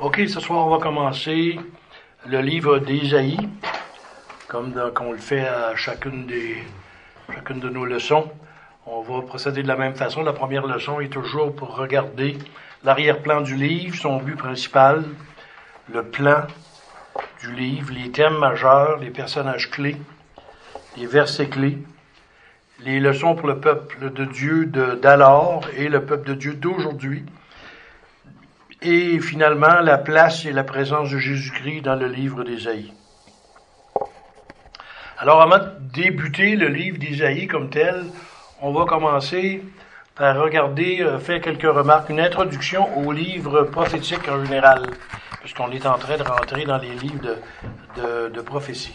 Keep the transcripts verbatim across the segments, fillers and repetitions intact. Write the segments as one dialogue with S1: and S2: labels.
S1: OK, ce soir, on va commencer le livre d'Ésaïe, comme dans, qu'on le fait à chacune, des, chacune de nos leçons. On va procéder de la même façon. La première leçon est toujours pour regarder l'arrière-plan du livre, son but principal, le plan du livre, les thèmes majeurs, les personnages clés, les versets clés, les leçons pour le peuple de Dieu de, d'alors et le peuple de Dieu d'aujourd'hui, et finalement la place et la présence de Jésus-Christ dans le livre d'Ésaïe. Alors avant de débuter le livre d'Ésaïe comme tel, on va commencer par regarder, euh, faire quelques remarques, une introduction au livre prophétique en général, puisqu'on est en train de rentrer dans les livres de, de, de prophétie.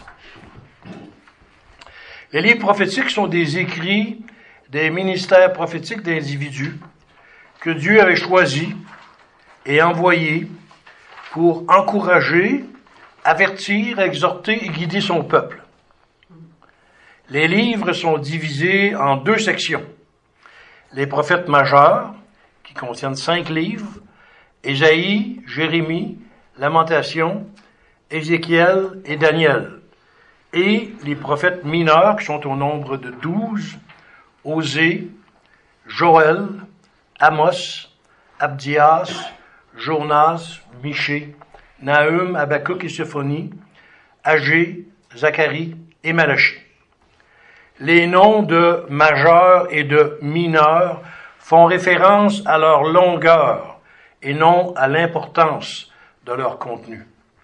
S1: Les livres prophétiques sont des écrits des ministères prophétiques d'individus que Dieu avait choisis et envoyés pour encourager, avertir, exhorter et guider son peuple. Les livres sont divisés en deux sections. Les prophètes majeurs, qui contiennent cinq livres, Ésaïe, Jérémie, Lamentation, Ézéchiel et Daniel. Et les prophètes mineurs, qui sont au nombre de douze, Osée, Joël, Amos, Abdias, Jonas, Michée, Nahum, Habakkuk et Sophonie, Agé, Zacharie et Malachie. Les noms de majeurs et de mineurs font référence à leur longueur et non à l'importance de leur contenu.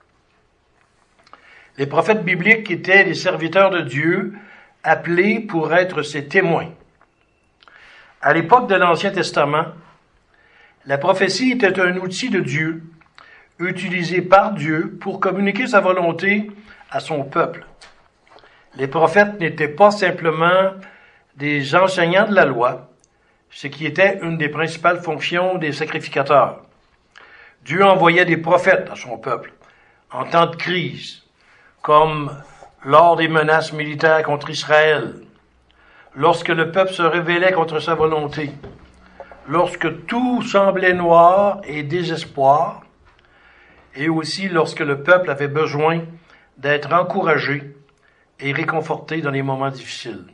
S1: Les prophètes bibliques étaient des serviteurs de Dieu appelés pour être ses témoins. À l'époque de l'Ancien Testament, la prophétie était un outil de Dieu, utilisé par Dieu pour communiquer sa volonté à son peuple. Les prophètes n'étaient pas simplement des enseignants de la loi, ce qui était une des principales fonctions des sacrificateurs. Dieu envoyait des prophètes à son peuple en temps de crise, comme lors des menaces militaires contre Israël, lorsque le peuple se rebellait contre sa volonté, lorsque tout semblait noir et désespoir, et aussi lorsque le peuple avait besoin d'être encouragé et réconforté dans les moments difficiles.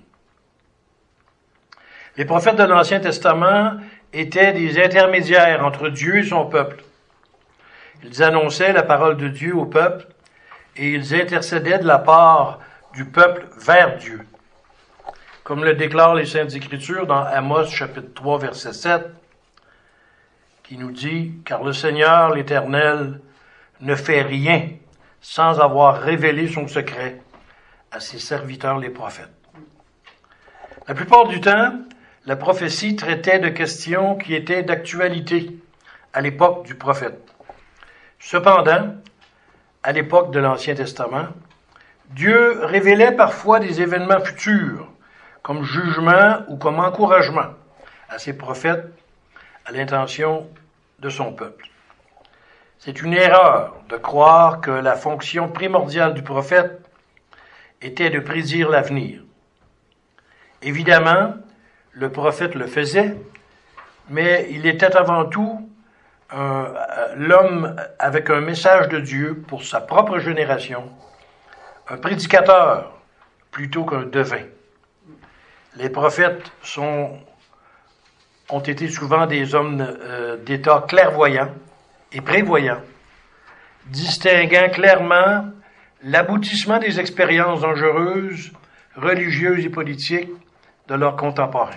S1: Les prophètes de l'Ancien Testament étaient des intermédiaires entre Dieu et son peuple. Ils annonçaient la parole de Dieu au peuple et ils intercédaient de la part du peuple vers Dieu. Comme le déclarent les Saintes Écritures dans Amos chapitre trois verset sept, qui nous dit « Car le Seigneur, l'Éternel, ne fait rien sans avoir révélé son secret à ses serviteurs les prophètes. » La plupart du temps, la prophétie traitait de questions qui étaient d'actualité à l'époque du prophète. Cependant, à l'époque de l'Ancien Testament, Dieu révélait parfois des événements futurs, comme jugement ou comme encouragement à ses prophètes à l'intention de son peuple. C'est une erreur de croire que la fonction primordiale du prophète était de prédire l'avenir. Évidemment, le prophète le faisait, mais il était avant tout un, l'homme avec un message de Dieu pour sa propre génération, un prédicateur plutôt qu'un devin. Les prophètes sont, ont été souvent des hommes euh, d'État clairvoyants et prévoyants, distinguant clairement l'aboutissement des expériences dangereuses, religieuses et politiques de leurs contemporains.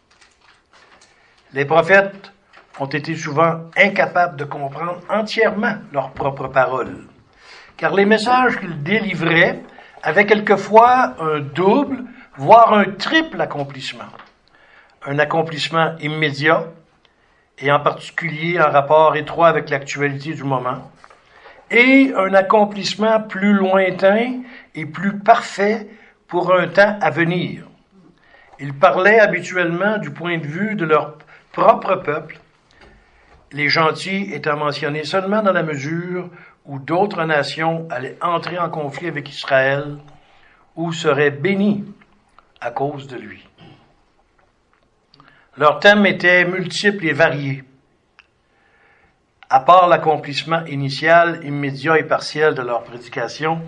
S1: Les prophètes ont été souvent incapables de comprendre entièrement leurs propres paroles, car les messages qu'ils délivraient avaient quelquefois un double, voire un triple accomplissement. Un accomplissement immédiat, et en particulier en rapport étroit avec l'actualité du moment, et un accomplissement plus lointain et plus parfait pour un temps à venir. Ils parlaient habituellement du point de vue de leur propre peuple, les gentils étant mentionnés seulement dans la mesure où d'autres nations allaient entrer en conflit avec Israël ou seraient bénies à cause de lui. Leurs thèmes étaient multiples et variés. À part l'accomplissement initial, immédiat et partiel de leur prédication,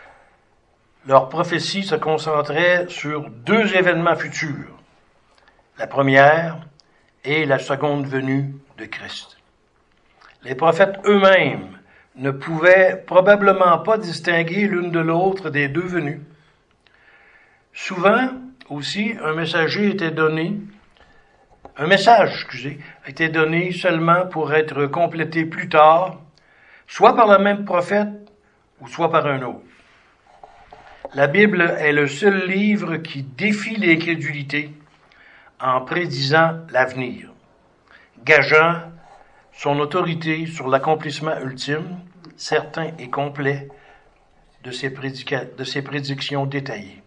S1: leur prophétie se concentrait sur deux événements futurs, la première et la seconde venue de Christ. Les prophètes eux-mêmes ne pouvaient probablement pas distinguer l'une de l'autre des deux venues. Souvent aussi, un messager était donné, un message, excusez, était donné seulement pour être complété plus tard, soit par le même prophète ou soit par un autre. La Bible est le seul livre qui défie l'incrédulité en prédisant l'avenir, gageant son autorité sur l'accomplissement ultime, certain et complet de ses, prédica- de ses prédictions détaillées.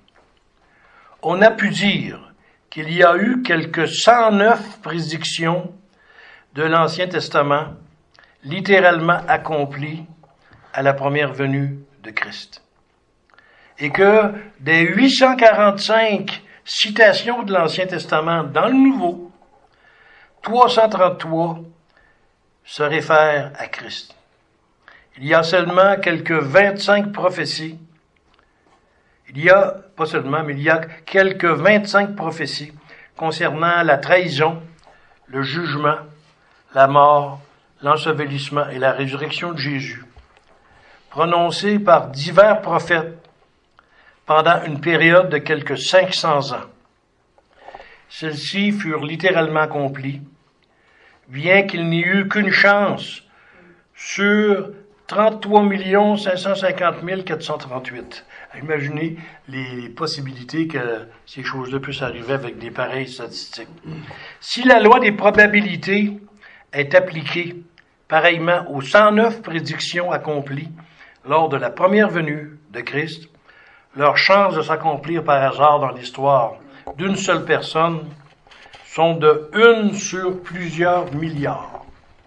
S1: On a pu dire qu'il y a eu quelques cent neuf prédictions de l'Ancien Testament littéralement accomplies à la première venue de Christ. Et que des huit cent quarante-cinq citations de l'Ancien Testament dans le Nouveau, trois cent trente-trois se réfèrent à Christ. Il y a seulement quelques vingt-cinq prophéties. Il y a, pas seulement, mais il y a quelques vingt-cinq prophéties concernant la trahison, le jugement, la mort, l'ensevelissement et la résurrection de Jésus, prononcées par divers prophètes pendant une période de quelques cinq cents ans. Celles-ci furent littéralement accomplies, bien qu'il n'y eut qu'une chance sur trente-trois millions cinq cent cinquante mille quatre cent trente-huit. Imaginez les possibilités que ces choses-là puissent arriver avec des pareilles statistiques. Si la loi des probabilités est appliquée pareillement aux cent neuf prédictions accomplies lors de la première venue de Christ, leurs chances de s'accomplir par hasard dans l'histoire d'une seule personne sont de une sur plusieurs milliards.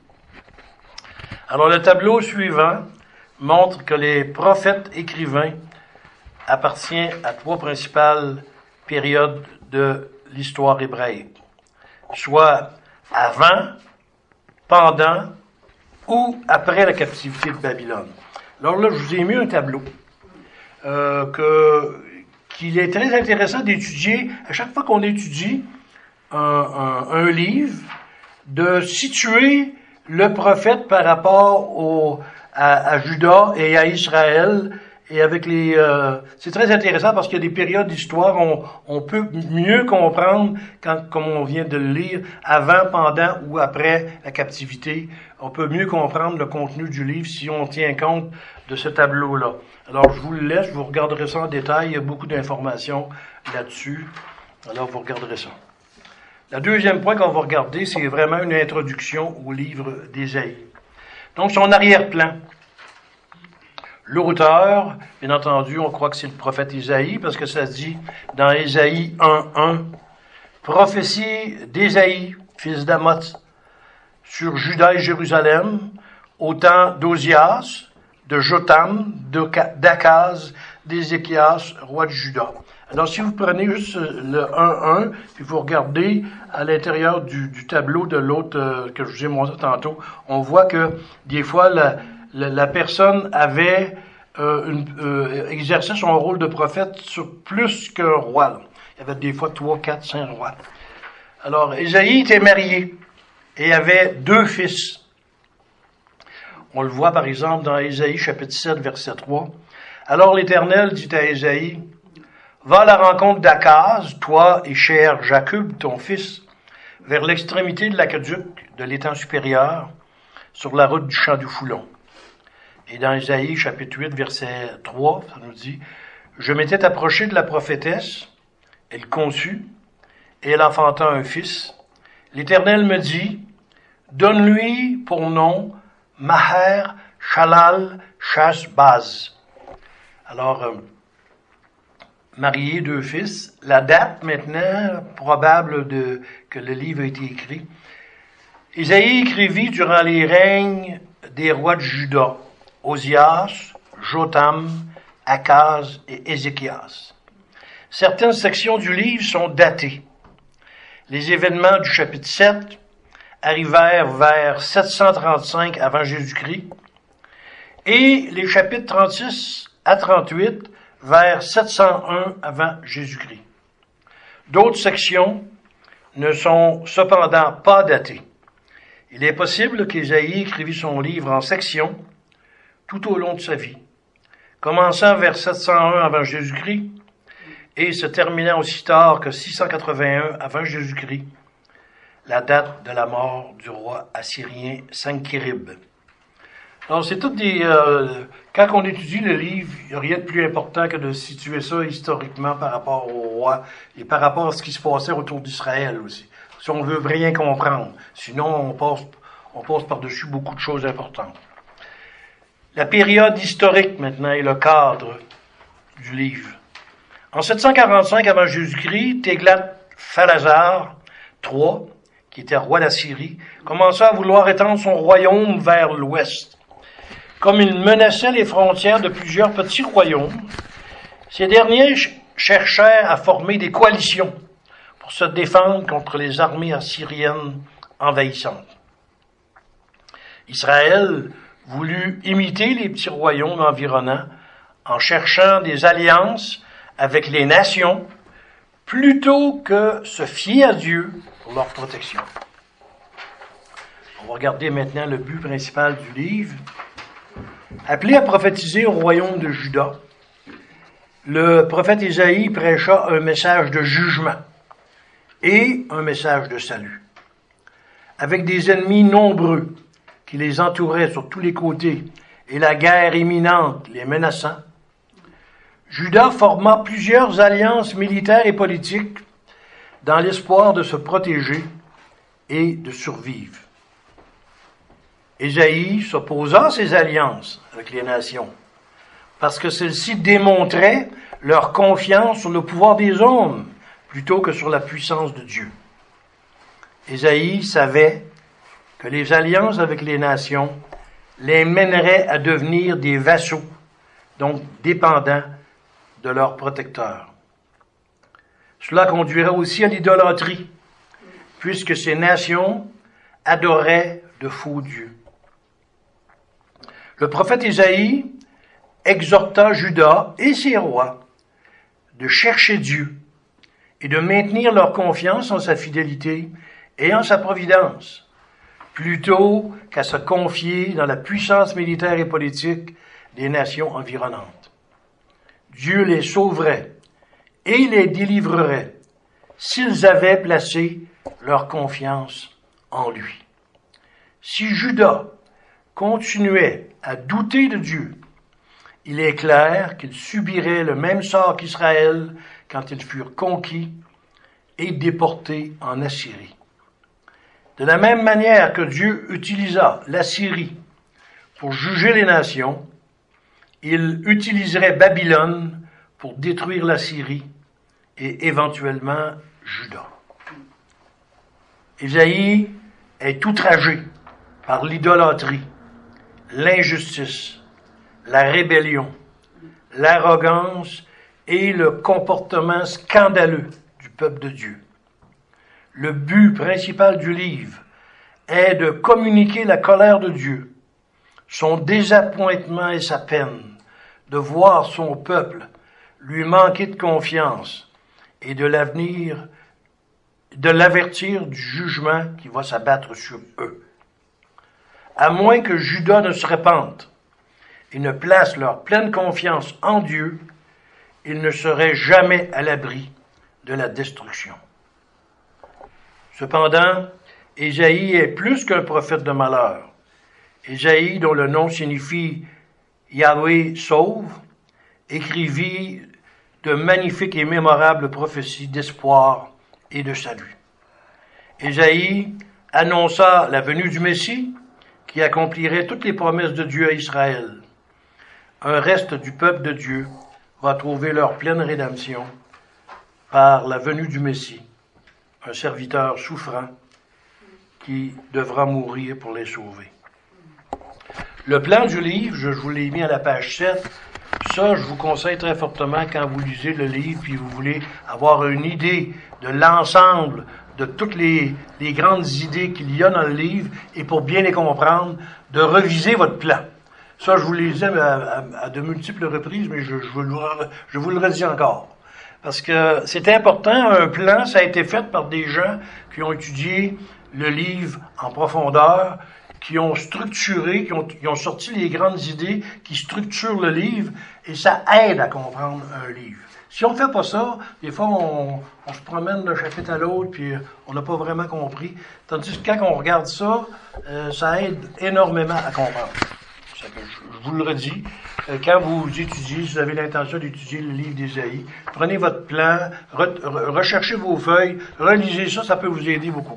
S1: Alors le tableau suivant montre que les prophètes écrivains appartient à trois principales périodes de l'histoire hébraïque, soit avant, pendant ou après la captivité de Babylone. Alors là, je vous ai mis un tableau euh, que, qu'il est très intéressant d'étudier à chaque fois qu'on étudie un, un, un livre, de situer le prophète par rapport au, à, à Juda et à Israël. Et avec les, euh, c'est très intéressant parce qu'il y a des périodes d'histoire où on, on peut mieux comprendre, quand, comme on vient de le lire, avant, pendant ou après la captivité. On peut mieux comprendre le contenu du livre si on tient compte de ce tableau-là. Alors, je vous le laisse, vous regarderez ça en détail. Il y a beaucoup d'informations là-dessus. Alors, vous regarderez ça. Le deuxième point qu'on va regarder, c'est vraiment une introduction au livre d'Ésaïe. Donc, son arrière-plan. L'auteur, bien entendu, on croit que c'est le prophète Isaïe, parce que ça se dit dans Ésaïe un un, prophétie d'Ésaïe, fils d'Amoz, sur Juda et Jérusalem, au temps d'Ozias, de Jotam, d'Akaz, d'Ézéchias, roi de Juda. Alors, si vous prenez juste le un un, puis vous regardez à l'intérieur du, du tableau de l'autre euh, que je vous ai montré tantôt, on voit que des fois, la, la, la personne avait euh, une, euh, exercé son rôle de prophète sur plus qu'un roi. Là. Il y avait des fois trois, quatre, cinq rois. Alors, Ésaïe était marié et avait deux fils. On le voit par exemple dans Ésaïe chapitre sept, verset trois. Alors l'Éternel dit à Ésaïe, « Va à la rencontre d'Akaz, toi et cher Jacob, ton fils, vers l'extrémité de l'aqueduc de l'étang supérieur, sur la route du champ du Foulon. » Et dans Ésaïe chapitre huit, verset trois, ça nous dit, « Je m'étais approché de la prophétesse, elle conçut, et elle enfanta un fils. L'Éternel me dit, donne-lui pour nom Maher Shalal Shashbaz. » Alors, euh, marié, deux fils. La date maintenant probable de que le livre a été écrit. Ésaïe écrivit durant les règnes des rois de Juda, Ozias, Jotam, Akaz et Ézéchias. Certaines sections du livre sont datées. Les événements du chapitre sept arrivèrent vers sept cent trente-cinq avant Jésus-Christ et les chapitres trente-six à trente-huit vers sept cent un avant Jésus-Christ. D'autres sections ne sont cependant pas datées. Il est possible qu'Ésaïe écrivit son livre en sections tout au long de sa vie, commençant vers sept cent un avant Jésus-Christ et se terminant aussi tard que six cent quatre-vingt-un avant Jésus-Christ, la date de la mort du roi assyrien Sennacherib. Alors, c'est tout des... Euh, quand on étudie le livre, il n'y a rien de plus important que de situer ça historiquement par rapport au roi et par rapport à ce qui se passait autour d'Israël aussi. Si on veut rien comprendre. Sinon, on passe, on passe par-dessus beaucoup de choses importantes. La période historique, maintenant, est le cadre du livre. En sept cent quarante-cinq avant Jésus-Christ, Téglat-Phalazar trois, qui était roi d'Assyrie, commença à vouloir étendre son royaume vers l'ouest. Comme il menaçait les frontières de plusieurs petits royaumes, ces derniers ch- cherchèrent à former des coalitions pour se défendre contre les armées assyriennes envahissantes. Israël voulut imiter les petits royaumes environnants en cherchant des alliances avec les nations plutôt que se fier à Dieu pour leur protection. On va regarder maintenant le but principal du livre. Appelé à prophétiser au royaume de Juda, le prophète Ésaïe prêcha un message de jugement et un message de salut. Avec des ennemis nombreux qui les entouraient sur tous les côtés et la guerre imminente les menaçant, Juda forma plusieurs alliances militaires et politiques dans l'espoir de se protéger et de survivre. Ésaïe s'opposa à ces alliances avec les nations parce que celles-ci démontraient leur confiance sur le pouvoir des hommes plutôt que sur la puissance de Dieu. Ésaïe savait que les alliances avec les nations les mèneraient à devenir des vassaux, donc dépendants de leurs protecteurs. Cela conduirait aussi à l'idolâtrie, puisque ces nations adoraient de faux dieux. Le prophète Ésaïe exhorta Juda et ses rois de chercher Dieu et de maintenir leur confiance en sa fidélité et en sa providence, plutôt qu'à se confier dans la puissance militaire et politique des nations environnantes. Dieu les sauverait et les délivrerait s'ils avaient placé leur confiance en lui. Si Juda continuait à douter de Dieu, il est clair qu'ils subiraient le même sort qu'Israël quand ils furent conquis et déportés en Assyrie. De la même manière que Dieu utilisa l'Assyrie pour juger les nations, il utiliserait Babylone pour détruire l'Assyrie et éventuellement Juda. Ésaïe est outragé par l'idolâtrie, l'injustice, la rébellion, l'arrogance et le comportement scandaleux du peuple de Dieu. Le but principal du livre est de communiquer la colère de Dieu, son désappointement et sa peine, de voir son peuple lui manquer de confiance et de l'avenir, de l'avertir du jugement qui va s'abattre sur eux. À moins que Juda ne se répande et ne place leur pleine confiance en Dieu, ils ne seraient jamais à l'abri de la destruction. Cependant, Ésaïe est plus qu'un prophète de malheur. Ésaïe, dont le nom signifie Yahweh sauve, écrivit de magnifiques et mémorables prophéties d'espoir et de salut. Ésaïe annonça la venue du Messie qui accomplirait toutes les promesses de Dieu à Israël. Un reste du peuple de Dieu va trouver leur pleine rédemption par la venue du Messie, un serviteur souffrant qui devra mourir pour les sauver. Le plan du livre, je vous l'ai mis à la page sept. Ça, je vous conseille très fortement quand vous lisez le livre puis vous voulez avoir une idée de l'ensemble de toutes les, les grandes idées qu'il y a dans le livre et pour bien les comprendre, de reviser votre plan. Ça, je vous l'ai dit à, à, à de multiples reprises, mais je, je, vous le, je vous le redis encore. Parce que c'est important, un plan, ça a été fait par des gens qui ont étudié le livre en profondeur, qui ont structuré, qui ont, qui ont sorti les grandes idées, qui structurent le livre, et ça aide à comprendre un livre. Si on fait pas ça, des fois, on, on se promène d'un chapitre à l'autre, puis on n'a pas vraiment compris. Tandis que quand on regarde ça, euh, ça aide énormément à comprendre. Ça que je, je vous le redis. Euh, quand vous étudiez, si vous avez l'intention d'étudier le livre d'Ésaïe, prenez votre plan, re, re, recherchez vos feuilles, relisez ça, ça peut vous aider beaucoup.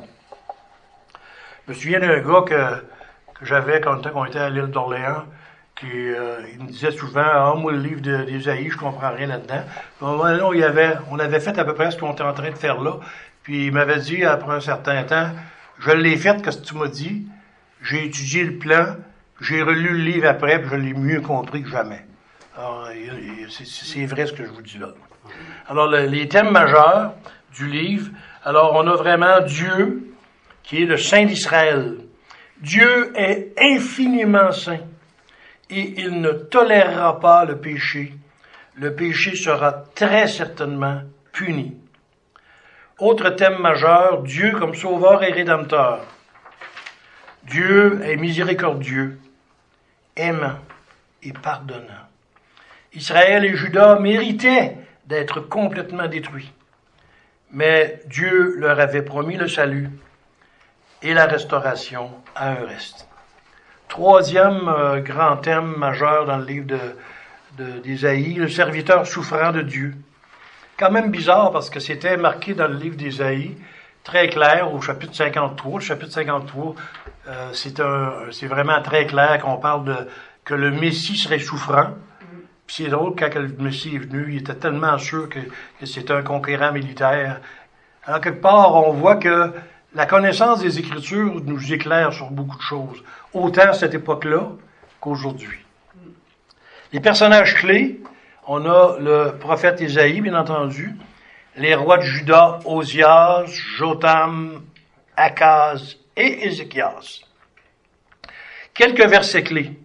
S1: Je me souviens d'un gars que, que j'avais quand on était à l'île d'Orléans, qui euh, il me disait souvent, ah, moi, le livre de, d'Ésaïe, je comprends rien là-dedans. Puis, au moment où il y avait, on avait fait à peu près ce qu'on était en train de faire là, puis il m'avait dit, après un certain temps, je l'ai fait, qu'est-ce que tu m'as dit? J'ai étudié le plan, j'ai relu le livre après, puis je l'ai mieux compris que jamais. Alors, c'est, c'est vrai ce que je vous dis là. Alors, le, les thèmes majeurs du livre, alors, on a vraiment Dieu, qui est le Saint d'Israël. Dieu est infiniment saint. Et il ne tolérera pas le péché. Le péché sera très certainement puni. Autre thème majeur, Dieu comme sauveur et rédempteur. Dieu est miséricordieux, aimant et pardonnant. Israël et Juda méritaient d'être complètement détruits. Mais Dieu leur avait promis le salut et la restauration à un reste. Troisième euh, grand thème majeur dans le livre de, de, d'Ésaïe, le serviteur souffrant de Dieu. Quand même bizarre parce que c'était marqué dans le livre d'Ésaïe, très clair au chapitre cinquante-trois. Le chapitre cinquante-trois, euh, c'est, un, c'est vraiment très clair qu'on parle de que le Messie serait souffrant. Puis c'est drôle, quand le Messie est venu, il était tellement sûr que, que c'était un conquérant militaire. Alors, quelque part, on voit que la connaissance des Écritures nous éclaire sur beaucoup de choses, autant à cette époque-là qu'aujourd'hui. Les personnages clés, on a le prophète Ésaïe, bien entendu, les rois de Juda, Osias, Jotham, Akaz et Ézéchias. Quelques versets clés.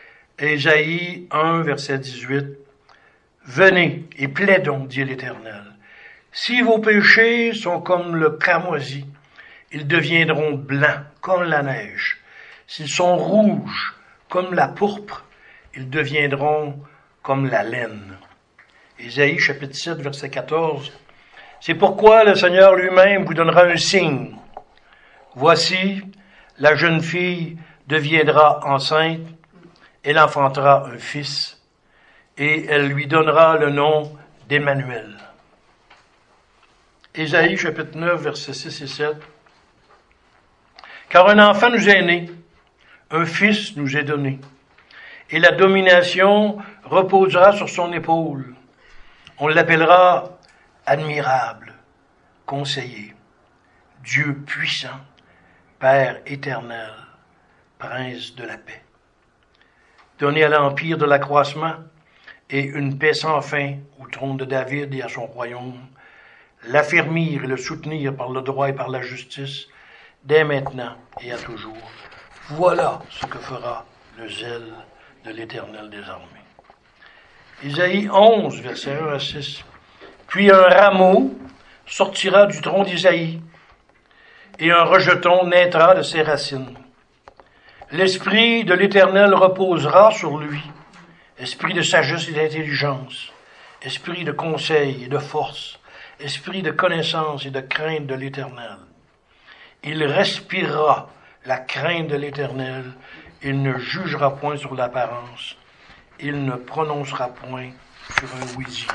S1: Ésaïe un, verset dix-huit. « Venez et plaidons, dit l'Éternel. Si vos péchés sont comme le cramoisi, ils deviendront blancs comme la neige. S'ils sont rouges comme la pourpre, ils deviendront comme la laine. » Ésaïe chapitre sept, verset quatorze. « C'est pourquoi le Seigneur lui-même vous donnera un signe. Voici, la jeune fille deviendra enceinte, elle enfantera un fils, et elle lui donnera le nom d'Emmanuel. » Ésaïe chapitre neuf, versets six et sept. « Car un enfant nous est né, un fils nous est donné, et la domination reposera sur son épaule. On l'appellera admirable, conseiller, Dieu puissant, Père éternel, prince de la paix. Donné à l'empire de l'accroissement et une paix sans fin au trône de David et à son royaume, l'affermir et le soutenir par le droit et par la justice, dès maintenant et à toujours. Voilà ce que fera le zèle de l'Éternel des armées. » Ésaïe onze, versets un à six. « Puis un rameau sortira du tronc d'Ésaïe, et un rejeton naîtra de ses racines. L'esprit de l'Éternel reposera sur lui, esprit de sagesse et d'intelligence, esprit de conseil et de force, esprit de connaissance et de crainte de l'Éternel. Il respirera la crainte de l'Éternel, il ne jugera point sur l'apparence, il ne prononcera point sur un oui-dire.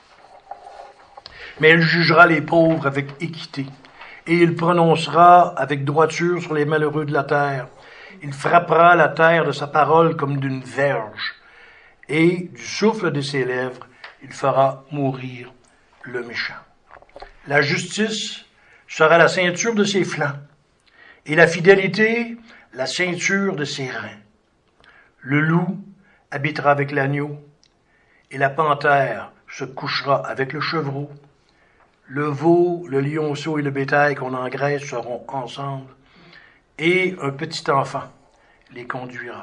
S1: Mais il jugera les pauvres avec équité, et il prononcera avec droiture sur les malheureux de la terre. Il frappera la terre de sa parole comme d'une verge, et du souffle de ses lèvres, il fera mourir le méchant. La justice sera la ceinture de ses flancs, et la fidélité, la ceinture de ses reins. Le loup habitera avec l'agneau, et la panthère se couchera avec le chevreau. Le veau, le lionceau et le bétail qu'on engraisse seront ensemble, et un petit enfant les conduira.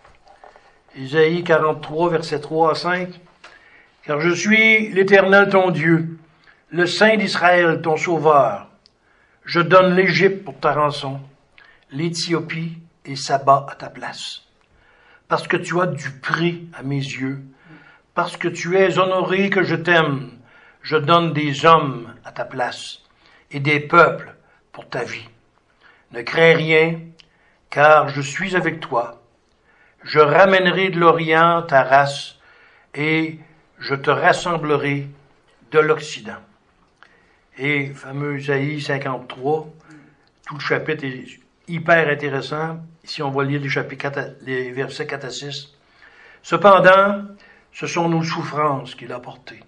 S1: Isaïe quarante-trois, versets trois à cinq. Car je suis l'Éternel ton Dieu, le Saint d'Israël ton sauveur. Je donne l'Égypte pour ta rançon, l'Éthiopie et Saba à ta place. Parce que tu as du prix à mes yeux, parce que tu es honoré que je t'aime, je donne des hommes à ta place et des peuples pour ta vie. Ne crains rien, car je suis avec toi. Je ramènerai de l'Orient ta race et je te rassemblerai de l'Occident. Et fameux Isaïe cinquante-trois, tout le chapitre est hyper intéressant. Ici, on va lire les, chapitres quatre, les versets quatre à six. Cependant, ce sont nos souffrances qu'il a portées.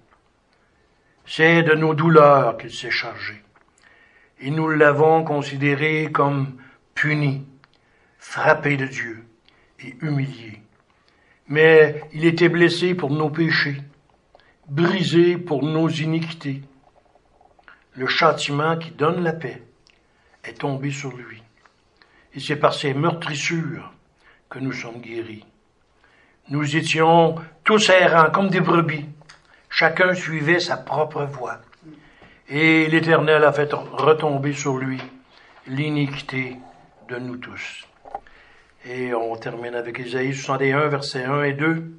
S1: C'est de nos douleurs qu'il s'est chargé. Et nous l'avons considéré comme puni, frappé de Dieu et humilié. Mais il était blessé pour nos péchés, brisé pour nos iniquités. Le châtiment qui donne la paix est tombé sur lui. Et c'est par ses meurtrissures que nous sommes guéris. Nous étions tous errants comme des brebis. Chacun suivait sa propre voie. Et l'Éternel a fait retomber sur lui l'iniquité de nous tous. Et on termine avec Isaïe soixante et un, versets un et deux.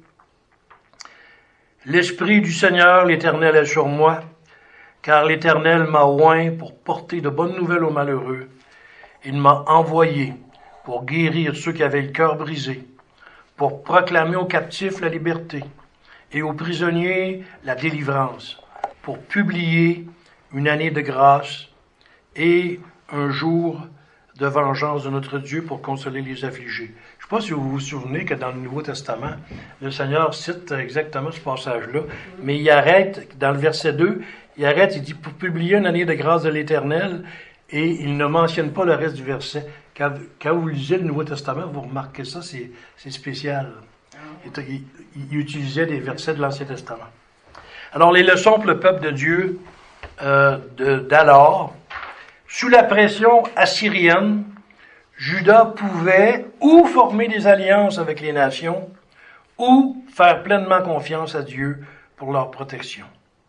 S1: L'Esprit du Seigneur, l'Éternel, est sur moi, car l'Éternel m'a oint pour porter de bonnes nouvelles aux malheureux. Il m'a envoyé pour guérir ceux qui avaient le cœur brisé, pour proclamer aux captifs la liberté et aux prisonniers la délivrance, pour publier une année de grâce et un jour de vengeance de notre Dieu pour consoler les affligés. Je ne sais pas si vous vous souvenez que dans le Nouveau Testament, le Seigneur cite exactement ce passage-là, mais il arrête, dans le verset deux, il arrête, il dit, pour publier une année de grâce de l'Éternel, et il ne mentionne pas le reste du verset. Quand, quand vous lisez le Nouveau Testament, vous remarquez ça, c'est, c'est spécial. Il, il, il utilisait des versets de l'Ancien Testament. Alors, les leçons pour le peuple de Dieu euh, de, d'alors, sous la pression assyrienne, Juda pouvait ou former des alliances avec les nations, ou faire pleinement confiance à Dieu pour leur protection.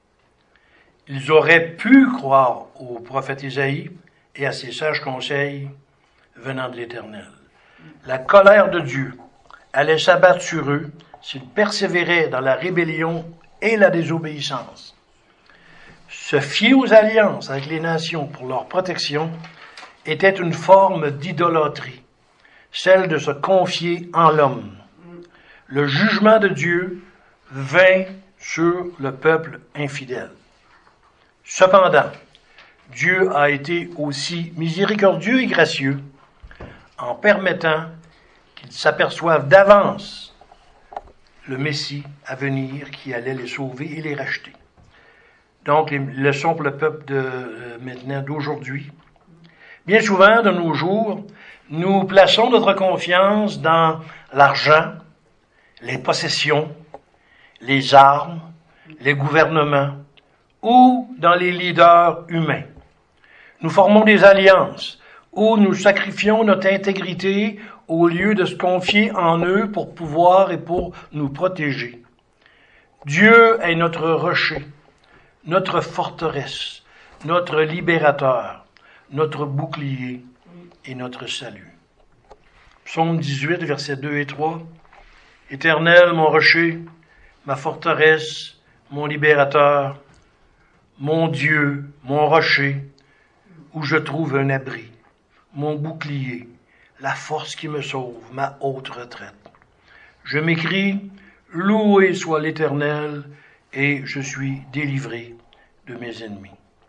S1: Ils auraient pu croire au prophète Isaïe et à ses sages conseils venant de l'Éternel. La colère de Dieu allait s'abattre sur eux s'ils persévéraient dans la rébellion et la désobéissance. Se fier aux alliances avec les nations pour leur protection était une forme d'idolâtrie, celle de se confier en l'homme. Le jugement de Dieu vint sur le peuple infidèle. Cependant, Dieu a été aussi miséricordieux et gracieux en permettant qu'ils s'aperçoivent d'avance le Messie à venir qui allait les sauver et les racheter. Donc, les leçons pour le peuple de euh, maintenant, d'aujourd'hui. Bien souvent, de nos jours, nous plaçons notre confiance dans l'argent, les possessions, les armes, les gouvernements ou dans les leaders humains. Nous formons des alliances où nous sacrifions notre intégrité au lieu de se confier en eux pour pouvoir et pour nous protéger. Dieu est notre rocher, notre forteresse, notre libérateur, notre bouclier et notre salut. Psaume dix-huit, versets deux et trois. Éternel, mon rocher, ma forteresse, mon libérateur, mon Dieu, mon rocher, où je trouve un abri, mon bouclier, la force qui me sauve, ma haute retraite. Je m'écrie, loué soit l'Éternel, et je suis délivré de mes ennemis.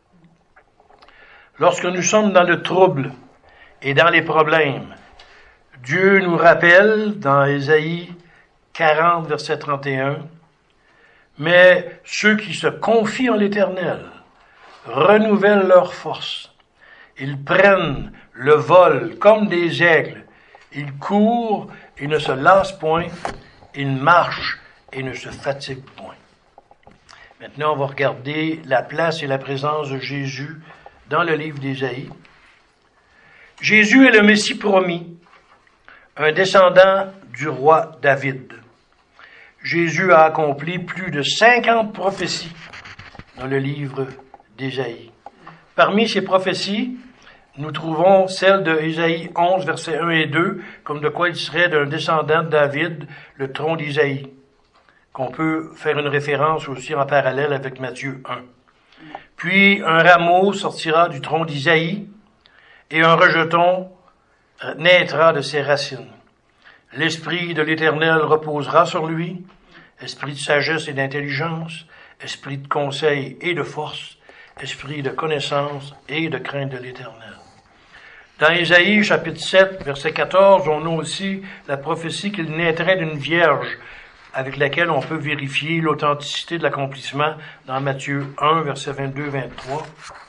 S1: Lorsque nous sommes dans le trouble et dans les problèmes, Dieu nous rappelle dans Ésaïe quarante, verset trente et un, « Mais ceux qui se confient en l'Éternel renouvellent leur force. Ils prennent le vol comme des aigles. Ils courent et ne se lassent point. Ils marchent et ne se fatiguent point. » Maintenant, on va regarder la place et la présence de Jésus dans le livre d'Ésaïe. Jésus est le Messie promis, un descendant du roi David. Jésus a accompli plus de cinquante prophéties dans le livre d'Ésaïe. Parmi ces prophéties, nous trouvons celle de Ésaïe onze, versets un et deux, comme de quoi il serait d'un descendant de David, le trône d'Ésaïe, qu'on peut faire une référence aussi en parallèle avec Matthieu un. Puis un rameau sortira du tronc d'Isaïe, et un rejeton naîtra de ses racines. L'Esprit de l'Éternel reposera sur lui, esprit de sagesse et d'intelligence, esprit de conseil et de force, esprit de connaissance et de crainte de l'Éternel. Dans Ésaïe, chapitre sept, verset quatorze, on a aussi la prophétie qu'il naîtrait d'une vierge, avec laquelle on peut vérifier l'authenticité de l'accomplissement dans Matthieu un, verset vingt-deux vingt-trois.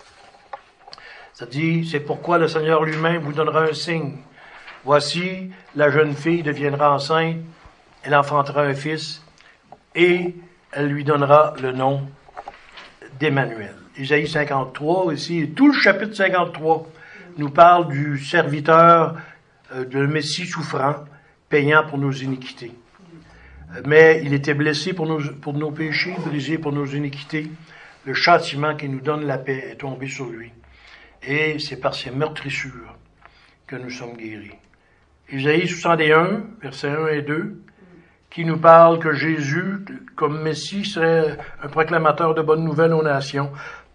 S1: Ça dit, c'est pourquoi le Seigneur lui-même vous donnera un signe. Voici, la jeune fille deviendra enceinte, elle enfantera un fils, et elle lui donnera le nom d'Emmanuel. Ésaïe cinquante-trois, ici, tout le chapitre cinquante-trois nous parle du serviteur, euh, de Messie souffrant, payant pour nos iniquités. Mais il était blessé pour nos, pour nos péchés, brisé pour nos iniquités. Le châtiment qui nous donne la paix est tombé sur lui. Et c'est par ses meurtrissures que nous sommes guéris. Ésaïe soixante et un, versets un et deux, qui nous parle que Jésus, comme Messie, serait un proclamateur de bonnes nouvelles aux nations.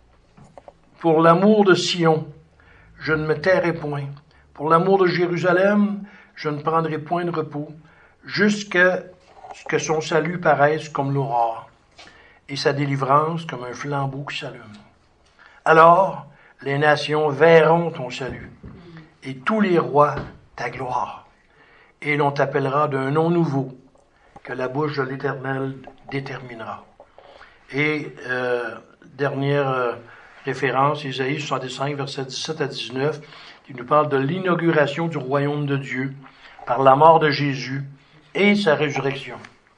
S1: Pour l'amour de Sion, je ne me tairai point. Pour l'amour de Jérusalem, je ne prendrai point de repos, jusqu'à ce que son salut paraisse comme l'aurore, et sa délivrance comme un flambeau qui s'allume. Alors, les nations verront ton salut, et tous les rois ta gloire, et l'on t'appellera d'un nom nouveau, que la bouche de l'Éternel déterminera. Et euh, dernière euh, référence, Ésaïe soixante-cinq, versets dix-sept à dix-neuf, qui nous parle de l'inauguration du royaume de Dieu par la mort de Jésus et sa résurrection.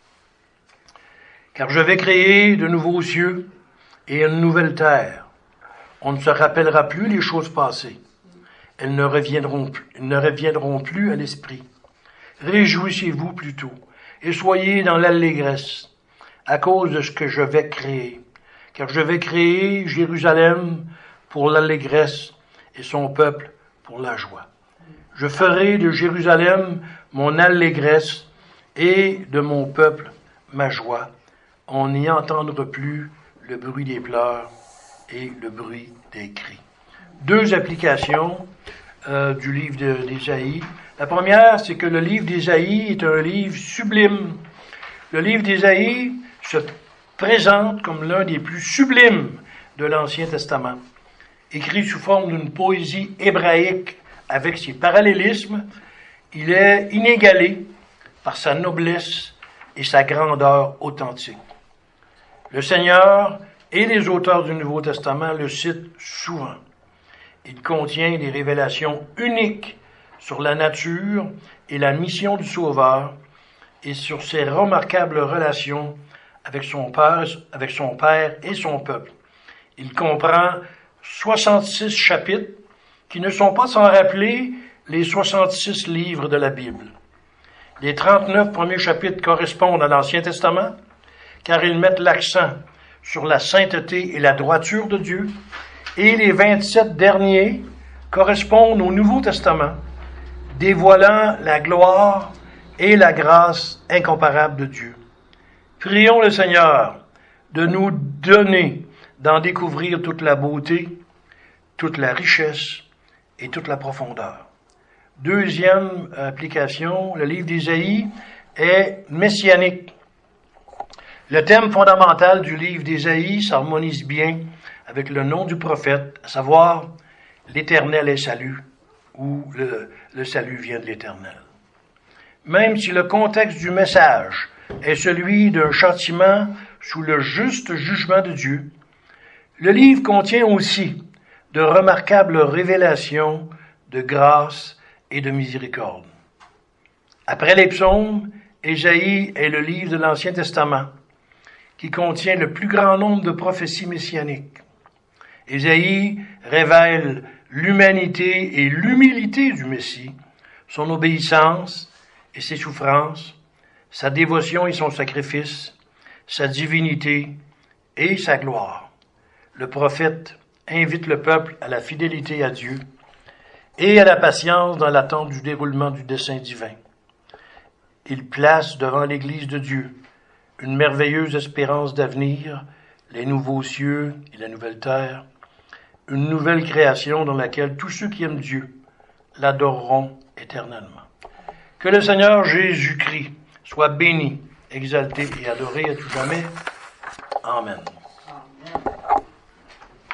S1: Car je vais créer de nouveaux cieux et une nouvelle terre. On ne se rappellera plus les choses passées. Elles ne reviendront plus, ne reviendront plus à l'esprit. Réjouissez-vous plutôt et soyez dans l'allégresse à cause de ce que je vais créer. Car je vais créer Jérusalem pour l'allégresse et son peuple pour la joie. Je ferai de Jérusalem mon allégresse et de mon peuple ma joie. On n'y entendra plus le bruit des pleurs et le bruit des cris. Deux applications euh, du livre de, d'Ésaïe. La première, c'est que le livre d'Ésaïe est un livre sublime. Le livre d'Ésaïe se présente comme l'un des plus sublimes de l'Ancien Testament. Écrit sous forme d'une poésie hébraïque avec ses parallélismes, il est inégalé par sa noblesse et sa grandeur authentique. Le Seigneur et les auteurs du Nouveau Testament le citent souvent. Il contient des révélations uniques sur la nature et la mission du Sauveur et sur ses remarquables relations avec son Père, avec son Père et son peuple. Il comprend soixante-six chapitres qui ne sont pas sans rappeler les soixante-six livres de la Bible. Les trente-neuf premiers chapitres correspondent à l'Ancien Testament, car ils mettent l'accent sur la sainteté et la droiture de Dieu, et les vingt-sept derniers correspondent au Nouveau Testament, dévoilant la gloire et la grâce incomparable de Dieu. Prions le Seigneur de nous donner d'en découvrir toute la beauté, toute la richesse et toute la profondeur. Deuxième application, le livre d'Ésaïe est messianique. Le thème fondamental du livre d'Ésaïe s'harmonise bien avec le nom du prophète, à savoir l'Éternel est salut, ou le, le salut vient de l'Éternel. Même si le contexte du message est celui d'un châtiment sous le juste jugement de Dieu, le livre contient aussi de remarquables révélations de grâce et de miséricorde. Après les psaumes, Ésaïe est le livre de l'Ancien Testament qui contient le plus grand nombre de prophéties messianiques. Ésaïe révèle l'humanité et l'humilité du Messie, son obéissance et ses souffrances, sa dévotion et son sacrifice, sa divinité et sa gloire. Le prophète invite le peuple à la fidélité à Dieu et à la patience dans l'attente du déroulement du dessein divin. Il place devant l'Église de Dieu une merveilleuse espérance d'avenir, les nouveaux cieux et la nouvelle terre, une nouvelle création dans laquelle tous ceux qui aiment Dieu l'adoreront éternellement. Que le Seigneur Jésus-Christ soit béni, exalté et adoré à tout jamais. Amen.
S2: Amen.